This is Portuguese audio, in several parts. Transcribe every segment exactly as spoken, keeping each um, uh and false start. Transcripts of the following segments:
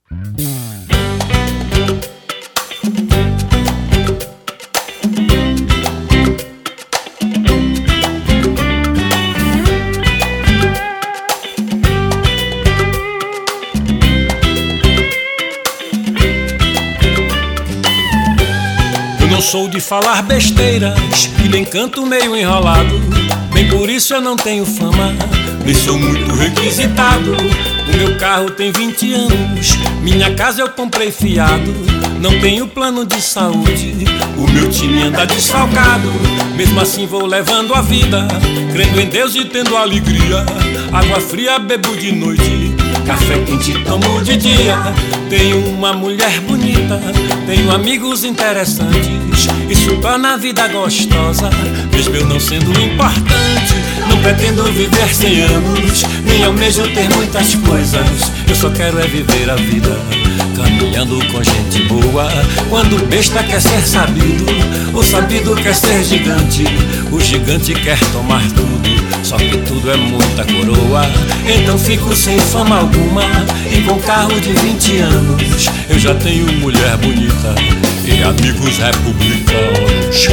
Não sou de falar besteiras e nem canto meio enrolado. Bem por isso eu não tenho fama, nem sou muito requisitado. O meu carro tem vinte anos, minha casa eu comprei fiado. Não tenho plano de saúde, o meu time anda desfalcado. Mesmo assim vou levando a vida, crendo em Deus e tendo alegria. Água fria bebo de noite, café quente tomo de dia. Tenho uma mulher bonita, tenho amigos interessantes. Isso torna a vida gostosa, mesmo eu não sendo importante. Não pretendo viver cem anos, nem almejo ter muitas coisas. Eu só quero é viver a vida, caminhando com gente boa. Quando besta quer ser sabido, o sabido quer ser gigante. O gigante quer tomar tudo, só que tudo é muita coroa. Então fico sem fama alguma e com carro de vinte anos. Eu já tenho mulher bonita e amigos republicanos.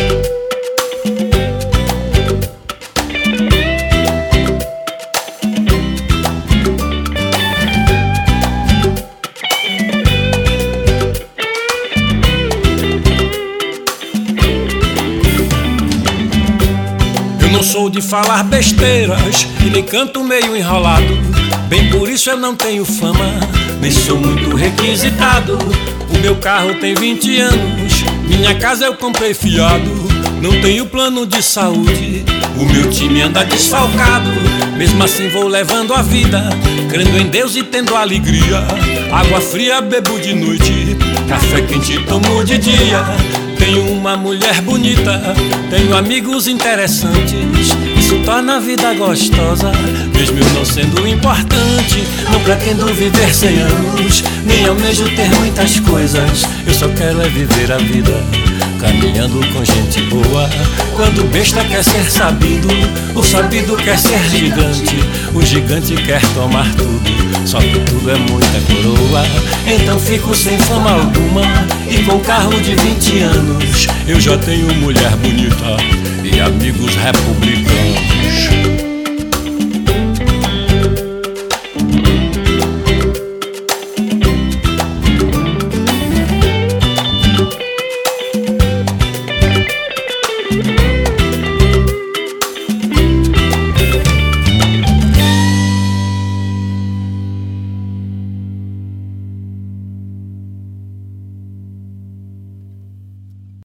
Não sou de falar besteiras e nem canto meio enrolado. Bem por isso eu não tenho fama, nem sou muito requisitado. O meu carro tem vinte anos, minha casa eu comprei fiado. Não tenho plano de saúde, o meu time anda desfalcado. Mesmo assim vou levando a vida, crendo em Deus e tendo alegria. Água fria bebo de noite, café quente tomo de dia. Tenho uma mulher bonita, tenho amigos interessantes. Isso torna a vida gostosa, mesmo eu não sendo importante. Não pretendo viver cem anos, nem almejo ter muitas coisas. Eu só quero é viver a vida, caminhando com gente boa. Quando besta quer ser sabido, o sabido quer ser gigante. O gigante quer tomar tudo, só que tudo é muita coroa. Então fico sem fama alguma e com carro de vinte anos. Eu já tenho mulher bonita e amigos republicanos.